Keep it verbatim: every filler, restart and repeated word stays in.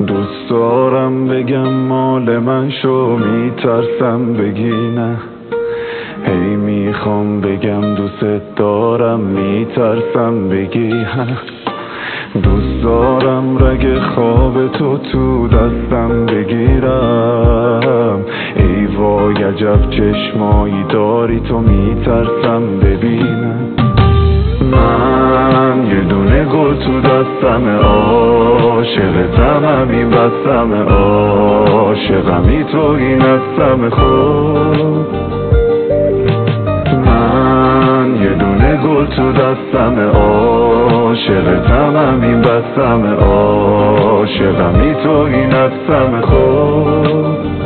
دوست دارم بگم مال من شو، میترسم بگی نه. هی میخوام بگم دوست دارم، میترسم بگی ها. دوست دارم رگ خواب تو تو دستم بگیرم. ای وای عجب چشمایی داری تو، میترسم ببینم. من یه دونه گل تو دستم، عاشقتم همین بستم، عاشقمی تو این هستم خود. من یه دونه گل تو دستم، عاشقتم همین بستم، عاشقمی تو این هستم خود.